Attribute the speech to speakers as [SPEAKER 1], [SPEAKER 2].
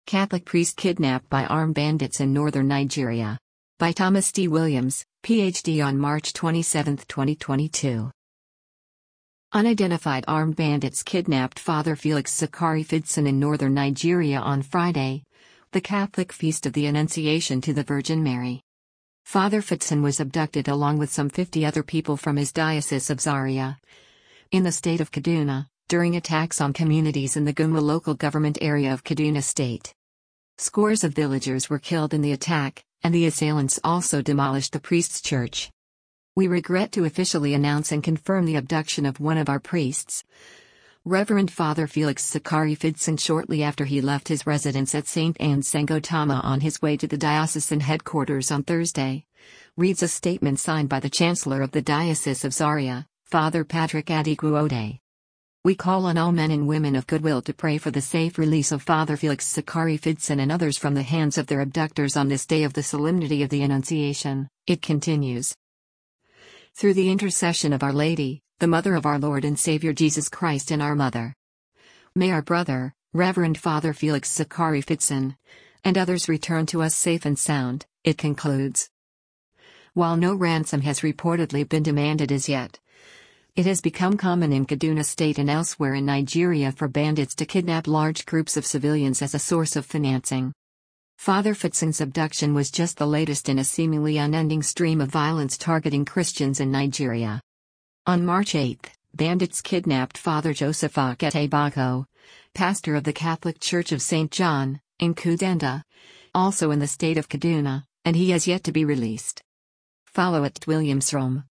[SPEAKER 1] Catholic priest kidnapped by armed bandits in northern Nigeria. By Thomas D. Williams, Ph.D. on March 27, 2022. Unidentified armed bandits kidnapped Father Felix Zakari Fidson in northern Nigeria on Friday, the Catholic feast of the Annunciation to the Virgin Mary. Father Fidson was abducted along with some 50 other people from his diocese of Zaria, in the state of Kaduna, during attacks on communities in the Gumma local government area of Kaduna State. Scores of villagers were killed in the attack, and the assailants also demolished the priest's church. We regret to officially announce and confirm the abduction of one of our priests, Reverend Father Felix Zakari Fidson, shortly after he left his residence at St. Anne's Sangotama on his way to the diocesan headquarters on Thursday, reads a statement signed by the Chancellor of the Diocese of Zaria, Father Patrick Adiguode. We call on all men and women of goodwill to pray for the safe release of Father Felix Zakari Fidson and others from the hands of their abductors on this day of the Solemnity of the Annunciation, it continues. Through the intercession of Our Lady, the Mother of our Lord and Savior Jesus Christ and our Mother, may our brother, Reverend Father Felix Zakari Fidson, and others return to us safe and sound, it concludes. While no ransom has reportedly been demanded as yet, it has become common in Kaduna State and elsewhere in Nigeria for bandits to kidnap large groups of civilians as a source of financing. Father Fidson's abduction was just the latest in a seemingly unending stream of violence targeting Christians in Nigeria. On March 8, bandits kidnapped Father Joseph Akete, pastor of the Catholic Church of St. John, in Kudenda, also in the state of Kaduna, and he has yet to be released. Follow at Williams Rome.